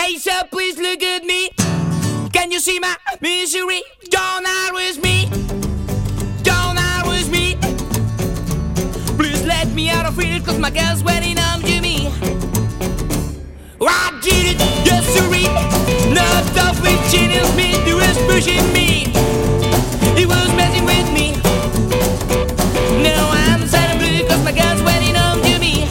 Hey, sir, please look at me. Can you see my misery? Don't out with me. Don't out with me. Please let me out of here, cause my girl's waiting on to me. I did it, yes, sirree. Not tough with genius, me, he was pushing me. He was messing with me. Now I'm sad and blue, cause my girl's waiting on to me.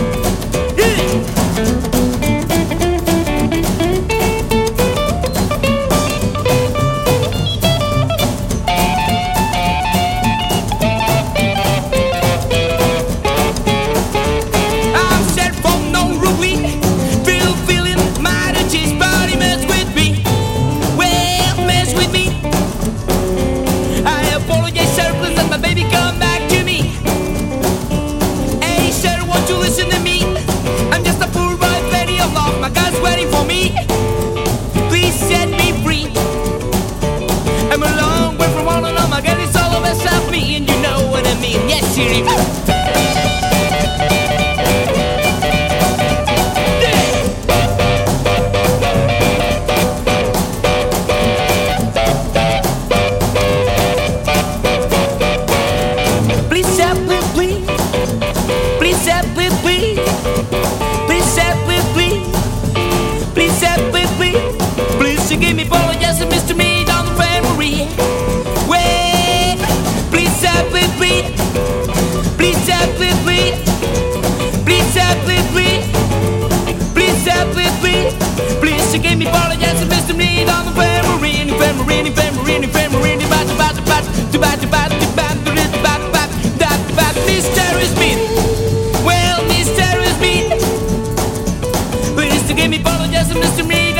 I'm sad for no ruby. Feeling my cheese, but he mess with me. Well, mess with me. I apologize, sir, please let my baby come back to me. Hey, sir, won't you listen to me? I'm just a poor boy, plenty of love, my God's waiting for me. Please set me free. I'm a long way from all alone, my God is all over of me, and you know what I mean. Yes, sir. Please help me, please. Please help me, please. Please help me, please. Please help me, please. Please give me apologize and Mr. Me down the memory. Wait, please help me, please. Please help me, please. Please help me, please. Please help me, please. Please give me apologize and Mr. Me down the memory. Mr. Smith, well, Mr. Smith, please to give me apologize, Mr. Smith.